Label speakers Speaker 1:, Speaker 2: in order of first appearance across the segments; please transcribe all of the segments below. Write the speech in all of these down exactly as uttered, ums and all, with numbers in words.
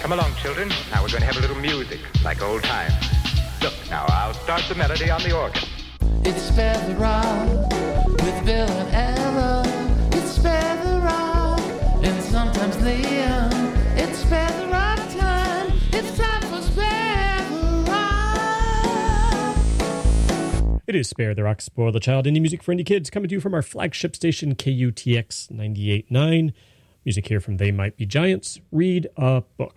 Speaker 1: Come along, children. Now we're going to have a little music, like old times. Look, now I'll start the melody on the organ.
Speaker 2: It's Spare the Rock with Bill and Ella. It's Spare the Rock and sometimes Liam. It's Spare the Rock time. It's time for Spare the Rock.
Speaker 3: It is Spare the Rock, Spoil the Child, indie music for indie kids, coming to you from our flagship station, K U T X ninety-eight point nine. Music here from They Might Be Giants. Read a book.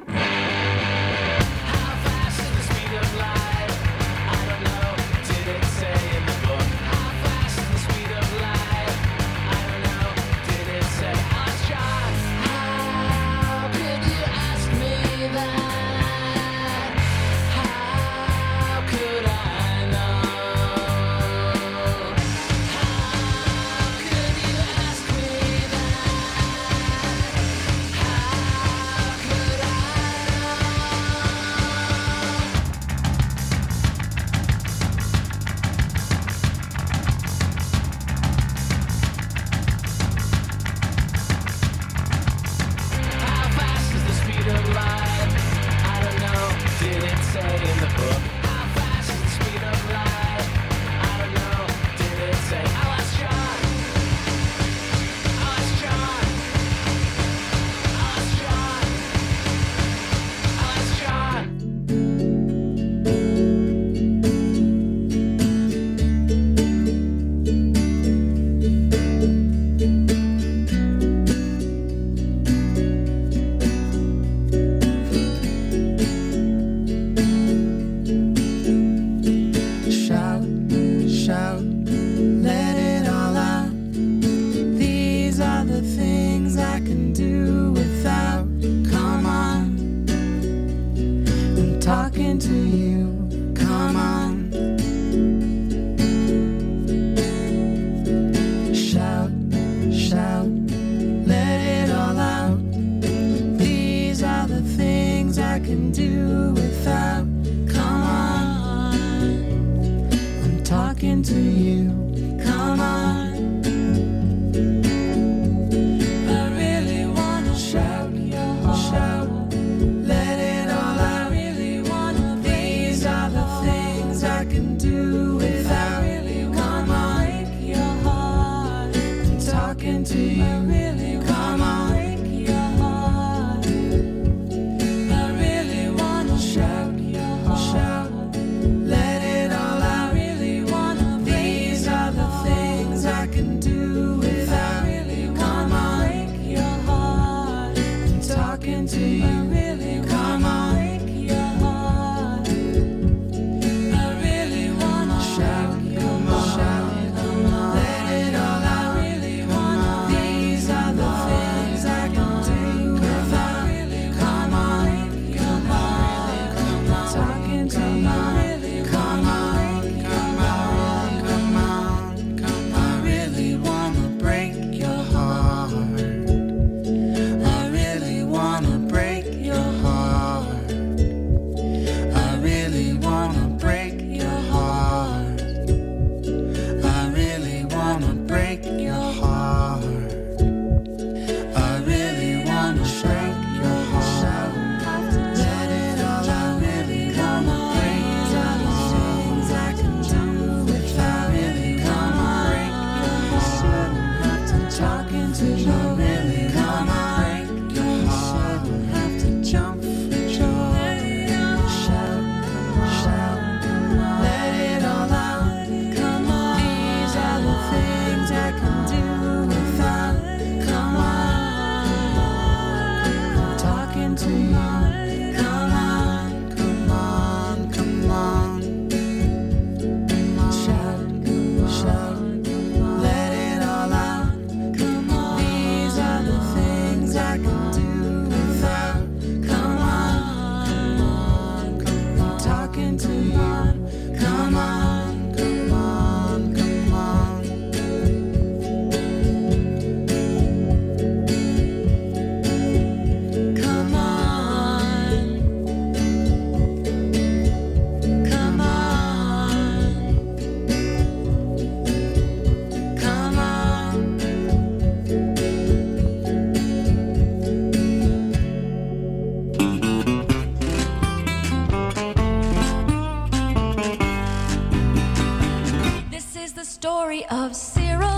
Speaker 4: story of Cyril,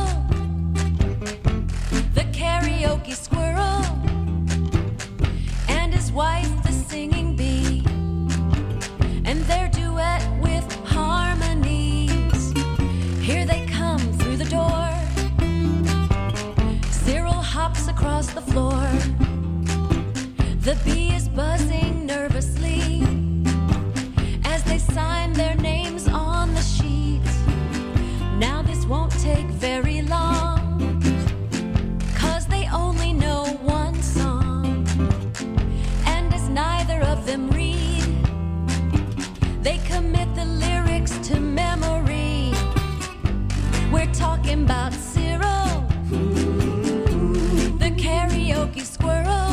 Speaker 4: the karaoke squirrel, and his wife, the singing bee, and their duet with harmonies. Here they come through the door. Cyril hops across the floor. The bee is buzzing nervously as they sign their names on the sheet. Now this won't take very long, 'cause they only know one song. And as neither of them read, they commit the lyrics to memory. We're talking about Cyril, the karaoke squirrel,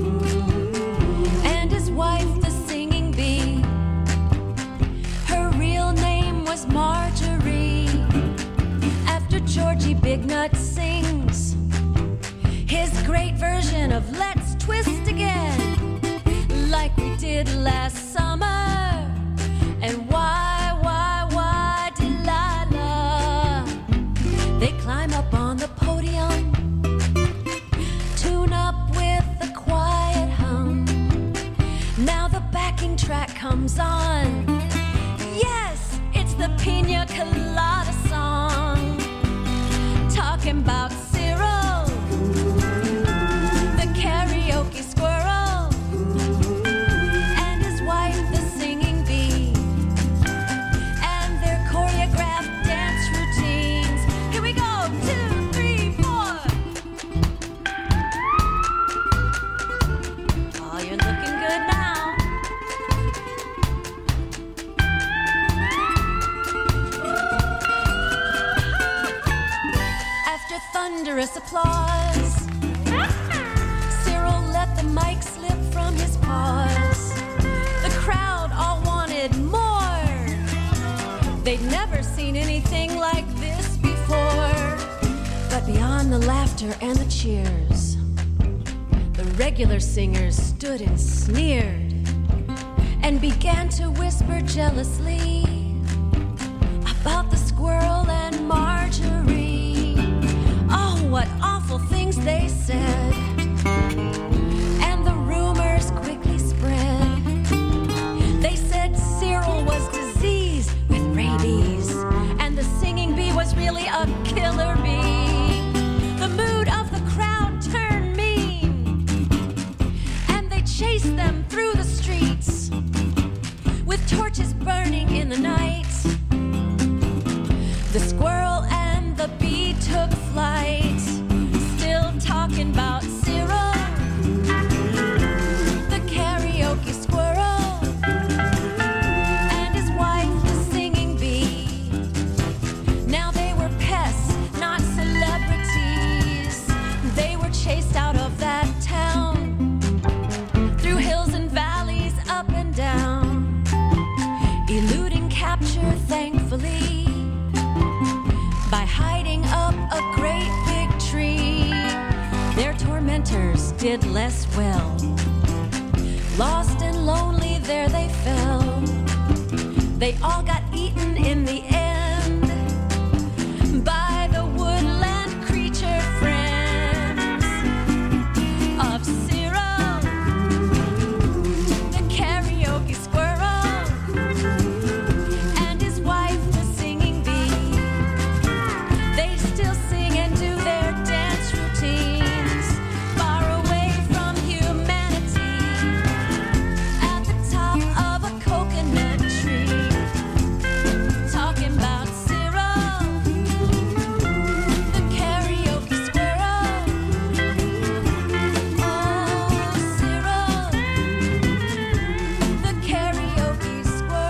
Speaker 4: and his wife, the singing bee. Her real name was Marjorie. After Georgie Bignut sings his great version of Let's Twist Again, like we did last summer, and why, why, why, Delilah. They climb up on the podium, tune up with a quiet hum. Now the backing track comes on. Yes, it's the Pina Colada song. Talking about Cyril, the karaoke squirrel, and his wife, the singing bee, and their choreographed dance routines. Here we go, two, three, four. Oh, you're looking good now. After thunderous applause, Cyril let the mic slip from his paws. The crowd all wanted more. They'd never seen anything like this before. But beyond the laughter and the cheers, the regular singers stood and sneered and began to whisper jealously about the squirrel and Marjorie. Oh, what awful things they said. And the rumors quickly spread. They said Cyril was diseased with rabies, and the singing bee was really a killer bee. The mood of the crowd turned mean, and they chased them through the streets with torches burning in the night. The squirrel and the bee took flight, still talking about Cyril, the karaoke squirrel, and his wife, the singing bee. Now they were pests, not celebrities. They were chased out of that town, through hills and valleys, up and down, eluding capture, thankfully, by hiding up a great big tree. Their tormentors did less well. Lost and lonely, there they fell. They all got eaten in the end by the woodland creature friends of Cyril, the karaoke squirrel, and his wife, the singing bee. They still sing and do their dance routines far away from humanity, at the top of a coconut tree, talking about Cyril, the karaoke squirrel. Oh, Cyril, the karaoke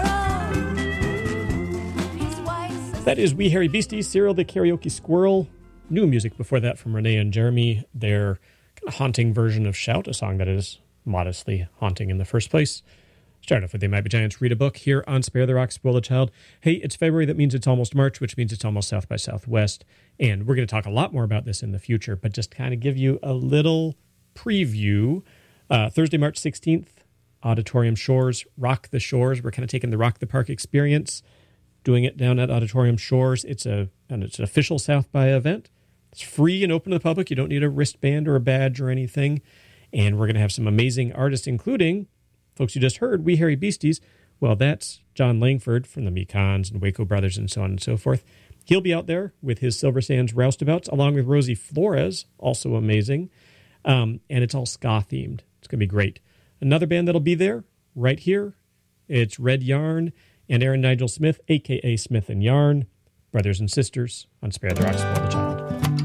Speaker 4: squirrel. His wife.
Speaker 3: That is We Hairy Beasties, Cyril the Karaoke Squirrel. New music before that from Renee and Jeremy. Their kind of haunting version of Shout, a song that is modestly haunting in the first place. Start off with They Might Be Giants, Read a Book here on Spare the Rock, Spoil the Child. Hey, it's February. That means it's almost March, which means it's almost South by Southwest. And we're going to talk a lot more about this in the future, but just kind of give you a little preview. Uh, Thursday, March sixteenth, Auditorium Shores, Rock the Shores. We're kind of taking the Rock the Park experience doing it down at Auditorium Shores. It's a and it's an official South by event. It's free and open to the public. You don't need a wristband or a badge or anything. And we're going to have some amazing artists, including folks you just heard, We Hairy Beasties. Well, that's John Langford from the Mekons and Waco Brothers and so on and so forth. He'll be out there with his Silver Sands Roustabouts, along with Rosie Flores, also amazing. Um, and it's all ska themed. It's going to be great. Another band that'll be there right here, it's Red Yarn and Aaron Nigel Smith, a k a. Smith and Yarn, brothers and sisters on Spare the Rock, Spoil the Child.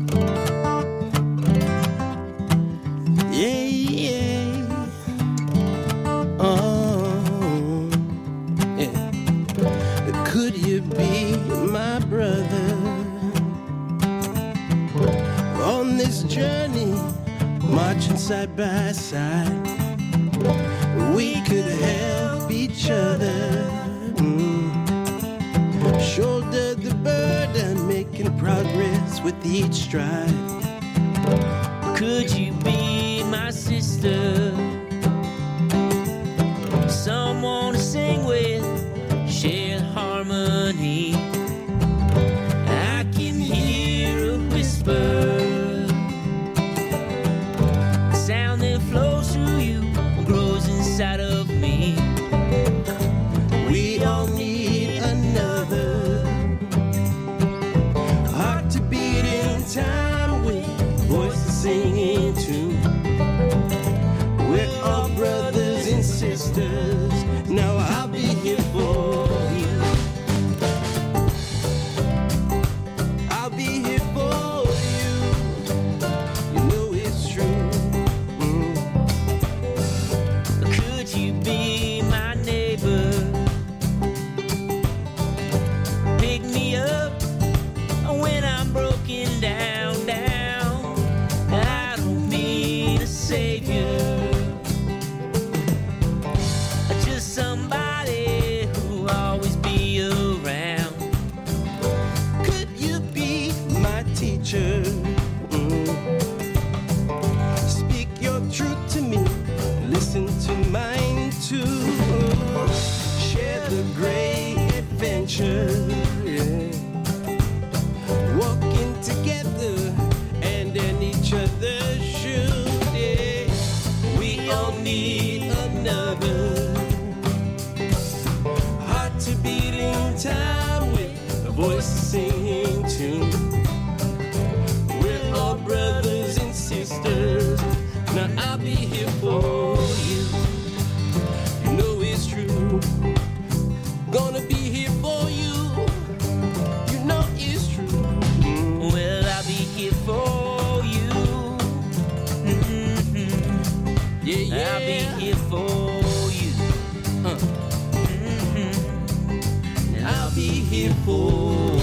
Speaker 5: Yeah, yeah. Oh, yeah. Could you be my brother on this journey, marching side by side? We could help each other, mm. Shoulder the burden, making progress with each stride.
Speaker 6: Could you be my sister? Someone to sing with, share harmony. I can hear a whisper, a sound that flows through you, grows inside of me.
Speaker 5: We all need another heart to beat in time with voices singing too. We're all brothers and sisters. Now I'll be here for you. I'll be here for you. You know it's true. Mm.
Speaker 6: Could you be my neighbor? Pick me up when I'm broken down, down. I don't need a savior, just somebody who'll always be around.
Speaker 5: Could you be my teacher? Mm. Speak your truth to me, listen to mine too. Share the great adventure, yeah. Walking together and in each other's shoes, yeah. We all need another heart to beat in time with a voice singing tune. We're all brothers and sisters. Now I'll be here for you. You know it's true. Gonna be here for you. You know it's true. Mm.
Speaker 6: Well, I'll be here for you. Mm-hmm.
Speaker 5: Yeah, yeah.
Speaker 6: I'll be here for you.
Speaker 5: Huh.
Speaker 6: Mm-hmm.
Speaker 5: I'll be here for you.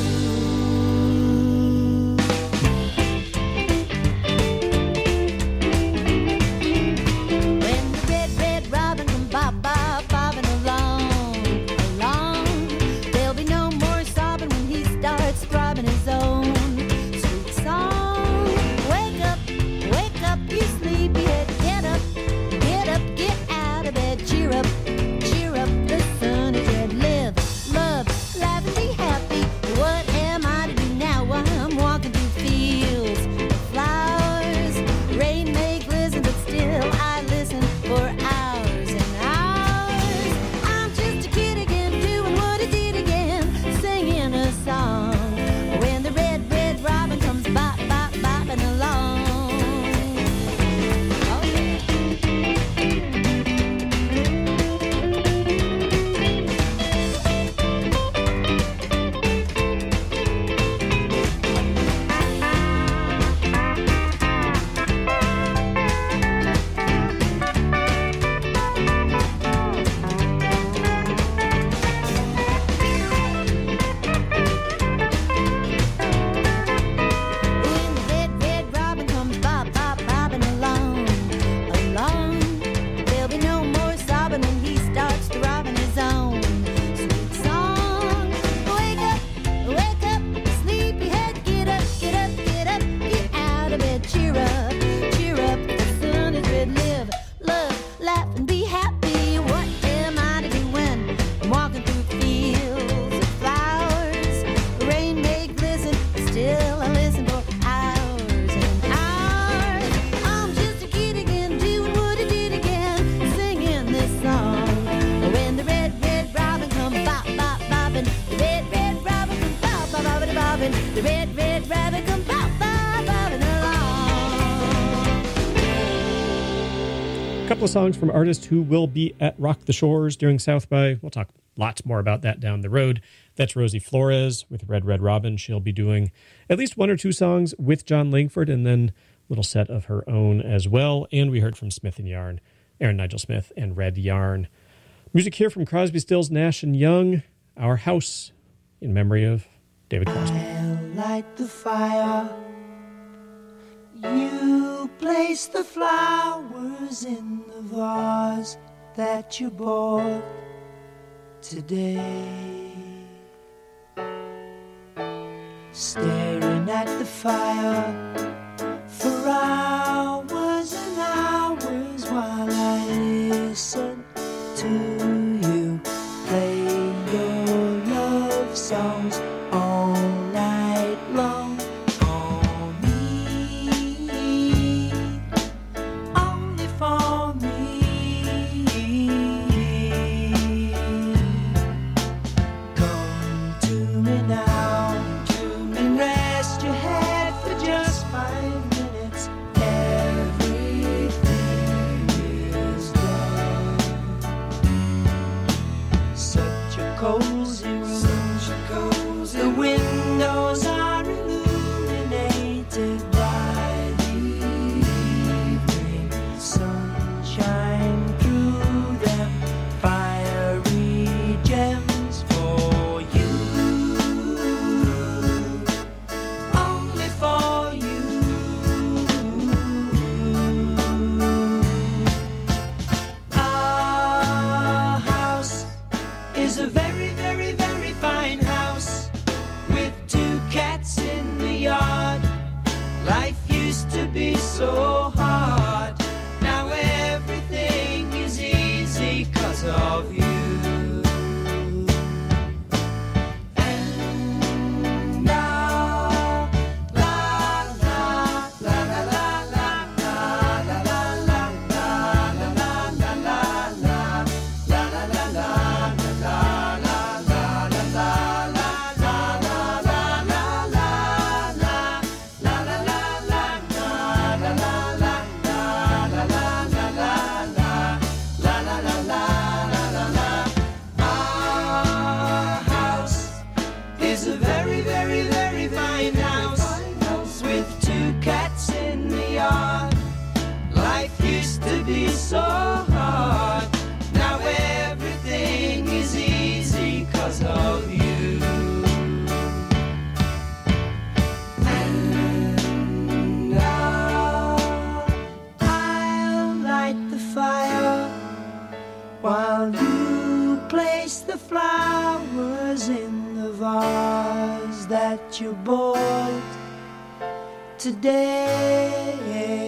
Speaker 4: When the red, red robin come bob, bob, bobbing along, along, there'll be no more sobbing when he starts throbbing his own sweet song. Wake up, wake up, you sleepyhead. Get up, get up, get out of bed. Cheer up, cheer up, the sun is red. Live, love, laugh and be happy.
Speaker 3: couple of songs from artists who will be at Rock the Shores during South by. We'll talk lots more about that down the road. That's Rosie Flores with Red Red Robin. She'll be doing at least one or two songs with John Langford and then a little set of her own as well. And we heard from Smith and Yarn, Aaron Nigel Smith and Red Yarn. Music here from Crosby, Stills, Nash and Young, Our House, in memory of David Crosby.
Speaker 7: I'll light the fire. You place the flowers in the vase that you bought today. Staring at the fire for hours and hours while I listen to you play your love songs all night long. For me, only for me. Come to me now and rest your head for just five minutes. Everything is done. Such a cozy room. The windows are illuminated by the evening sunshine through them. Fiery gems for you, only for you. Our house is a very, very, very fine house with two cats in the yard. Life used to be so hard. Now everything is easy 'cause of you. And now, la la la la la la la la la la la la la la la la la la Our house is a very, very, very fine house with two cats in the yard. Life used to be so hard. Now everything is easy 'cause of you. And now I'll light the fire while you place the flowers in the vase that you bought today.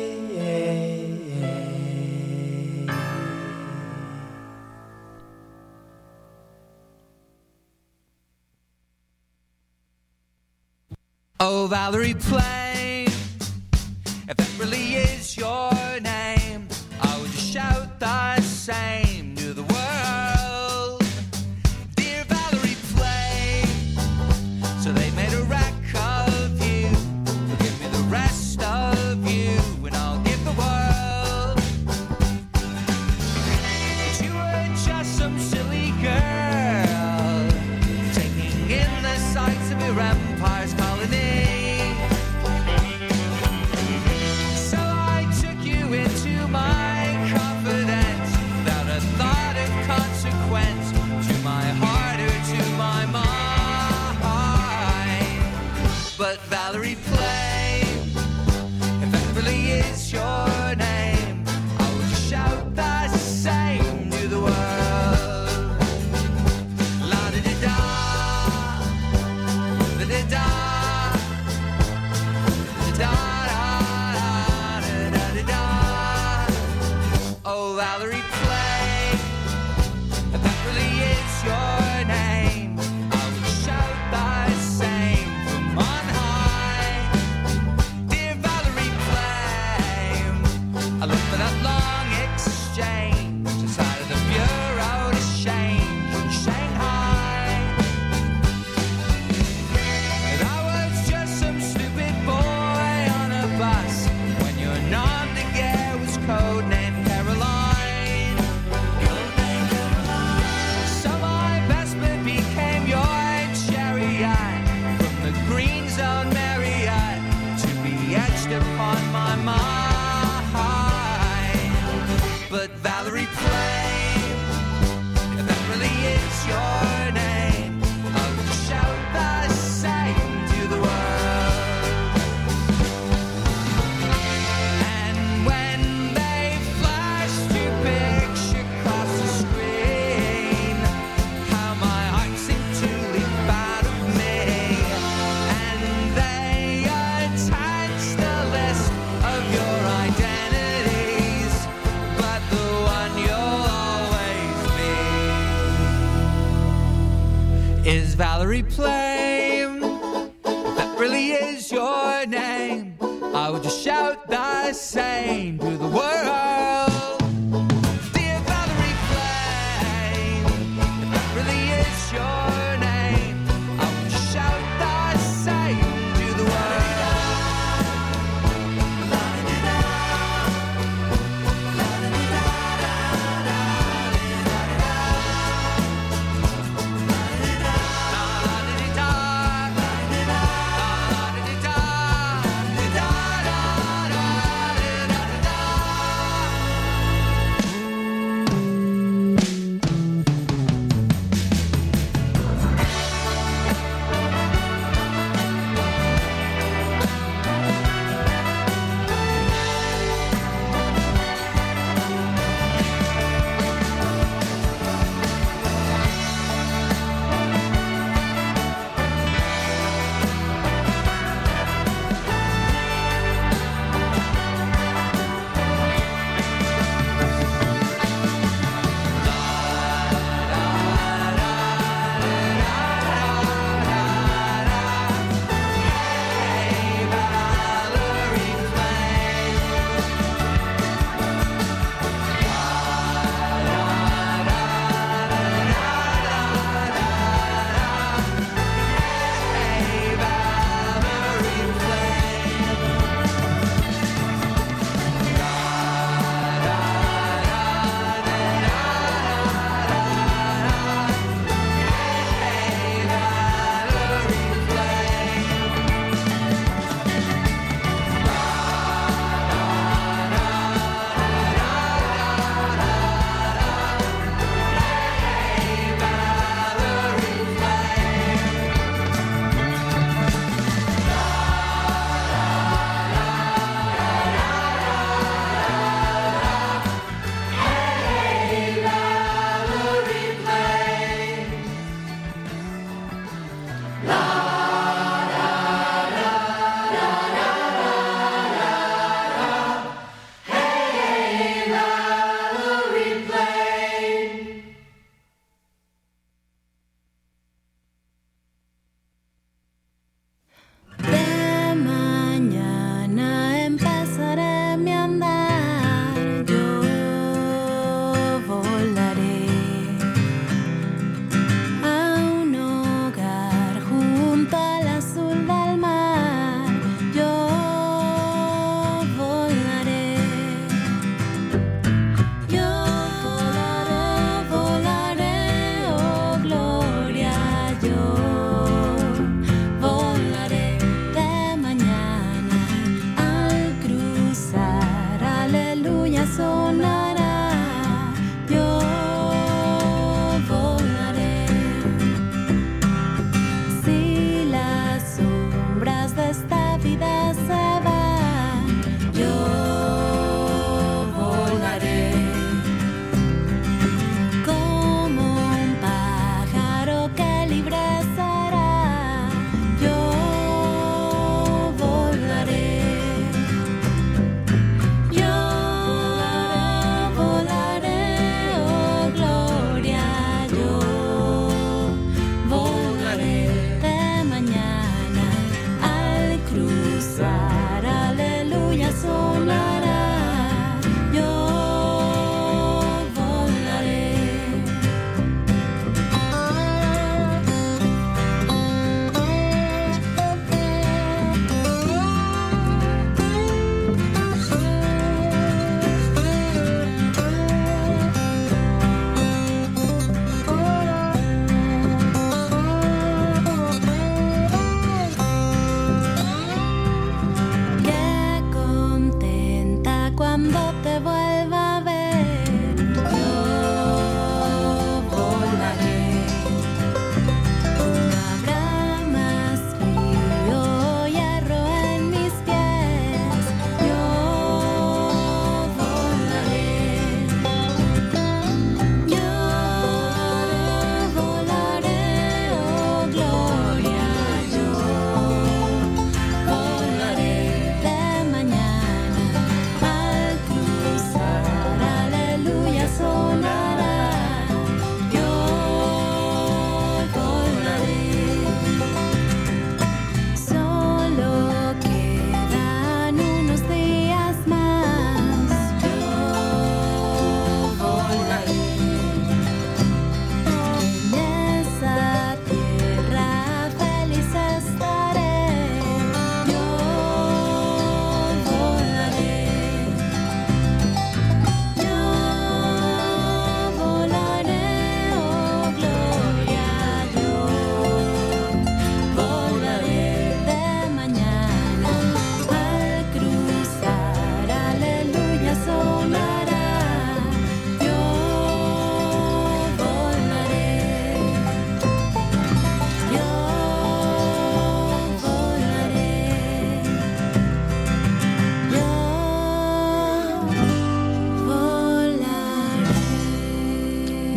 Speaker 8: Oh, Valerie Plain, if that really is your name, I would just shout the same to the world. Dear Valerie Plain, so they made a wreck of you. Forgive me the rest of you, and I'll give the world. But you were just some silly girl, taking in the sights of your empire's colony. So I took you into my confidence without a Valerie Plame, if that really is your name, I would just shout the same to the world. Dear Valerie Plame, if that really is your name, I would just shout the same to the world.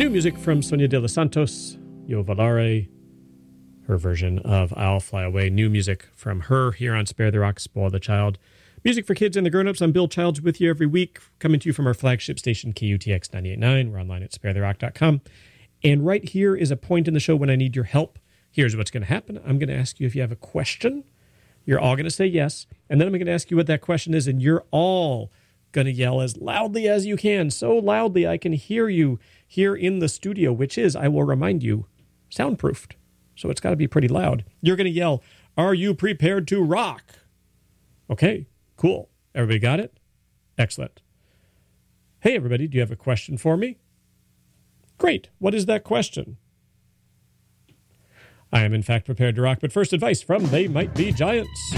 Speaker 3: New music from Sonia de los Santos, Yo Volare, her version of I'll Fly Away. New music from her here on Spare the Rock, Spoil the Child. Music for kids and the grown-ups. I'm Bill Childs with you every week, coming to you from our flagship station, K U T X ninety-eight point nine. We're online at spare the rock dot com. And right here is a point in the show when I need your help. Here's what's going to happen. I'm going to ask you if you have a question. You're all going to say yes. And then I'm going to ask you what that question is, and you're all going to yell as loudly as you can, so loudly I can hear you here in the studio, which is, I will remind you, soundproofed. So it's got to be pretty loud. You're going to yell, "Are you prepared to rock?" Okay, cool. Everybody got it? Excellent. Hey, everybody, do you have a question for me? Great. What is that question? I am, in fact, prepared to rock, but first advice from They Might Be Giants.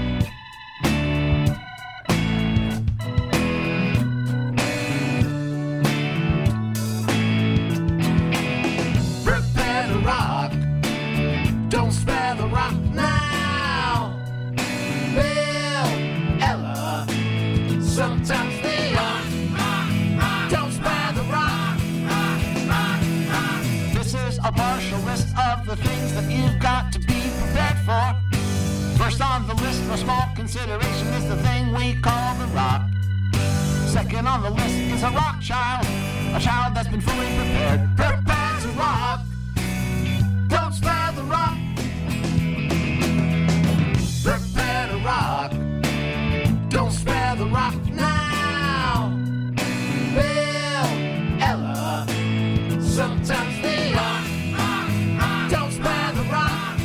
Speaker 2: Prepare to rock. Don't spare the rock now. Bill, Ella, sometimes they are. Don't spare the rock. This is a partial list of the things that you've got to be prepared for. First on the list for small consideration is the thing we call the rock. Second on the list is a rock child, a child that's been fully prepared. Prepare to rock. Don't spare the rock. Prepare to rock. Don't spare the rock now. Bill, Ella, sometimes they are. Don't spare the rock.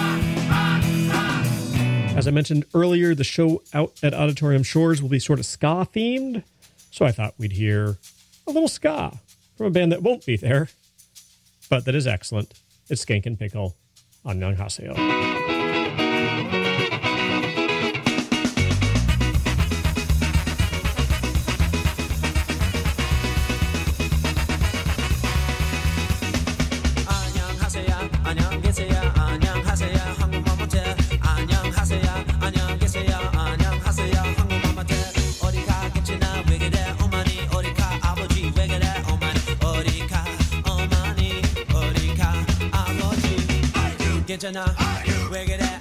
Speaker 3: As I mentioned earlier, the show out at Auditorium Shores will be sort of ska themed. So I thought we'd hear a little ska from a band that won't be there, but that is excellent. It's Skankin' Pickle on Young Haseo.
Speaker 6: 괜찮아 왜 그래